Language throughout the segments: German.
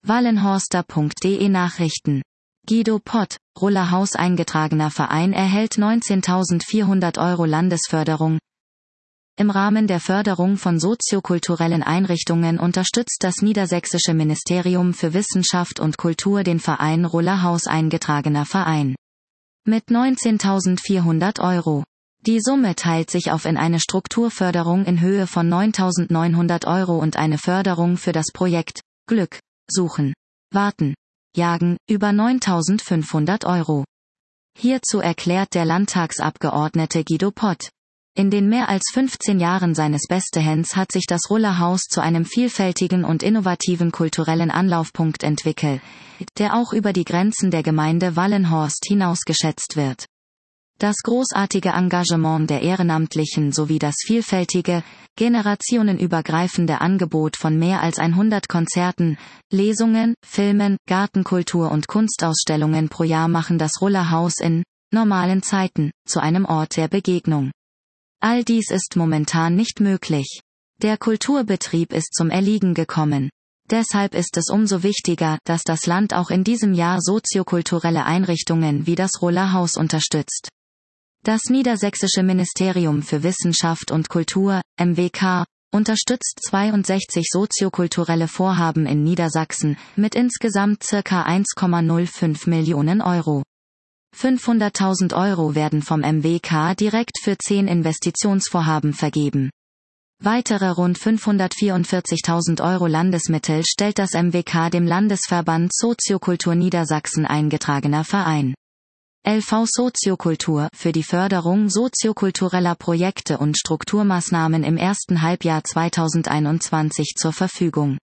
Wallenhorster.de Nachrichten. Guido Pott, Ruller-Haus eingetragener Verein erhält 19.400 € Landesförderung. Im Rahmen der Förderung von soziokulturellen Einrichtungen unterstützt das Niedersächsische Ministerium für Wissenschaft und Kultur den Verein Ruller-Haus eingetragener Verein. Mit 19.400 €. Die Summe teilt sich auf in eine Strukturförderung in Höhe von 9.900 € und eine Förderung für das Projekt Glück suchen, warten, jagen über 9.500 €. Hierzu erklärt der Landtagsabgeordnete Guido Pott: In den mehr als 15 Jahren seines Bestehens hat sich das Ruller-Haus zu einem vielfältigen und innovativen kulturellen Anlaufpunkt entwickelt, der auch über die Grenzen der Gemeinde Wallenhorst hinaus geschätzt wird. Das großartige Engagement der Ehrenamtlichen sowie das vielfältige, generationenübergreifende Angebot von mehr als 100 Konzerten, Lesungen, Filmen, Gartenkultur und Kunstausstellungen pro Jahr machen das Ruller-Haus in normalen Zeiten zu einem Ort der Begegnung. All dies ist momentan nicht möglich. Der Kulturbetrieb ist zum Erliegen gekommen. Deshalb ist es umso wichtiger, dass das Land auch in diesem Jahr soziokulturelle Einrichtungen wie das Ruller-Haus unterstützt. Das Niedersächsische Ministerium für Wissenschaft und Kultur, MWK, unterstützt 62 soziokulturelle Vorhaben in Niedersachsen, mit insgesamt ca. 1,05 Millionen €. 500.000 € werden vom MWK direkt für 10 Investitionsvorhaben vergeben. Weitere rund 544.000 € Landesmittel stellt das MWK dem Landesverband Soziokultur Niedersachsen eingetragener Verein LV Soziokultur für die Förderung soziokultureller Projekte und Strukturmaßnahmen im ersten Halbjahr 2021 zur Verfügung.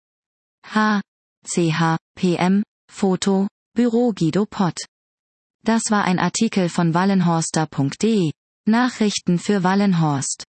PM, Foto, Büro Guido Pott. Das war ein Artikel von wallenhorster.de. Nachrichten für Wallenhorst.